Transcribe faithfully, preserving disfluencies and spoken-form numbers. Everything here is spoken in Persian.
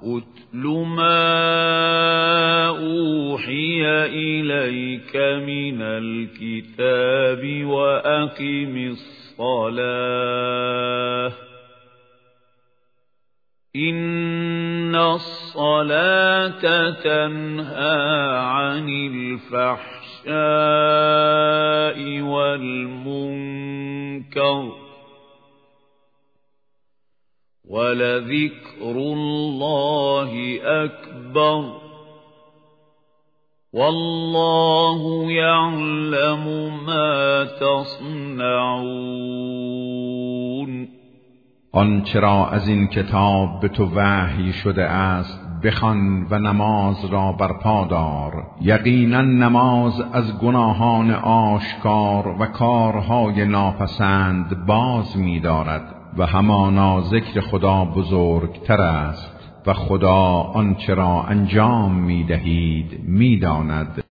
اتل ما اوحی الیک من الكتاب واقم الصلاة ان الصلاة تنهى عن الفحشاء والمنكر ولذكر الله أكبر والله يعلم ما تصنعون. آنچه را از این کتاب به تو وحی شده است بخوان و نماز را برپا دار. یقینا نماز از گناهان آشکار و کارهای ناپسند باز می دارد و همانا ذکر خدا بزرگتر است و خدا آنچه را انجام می دهید می داند.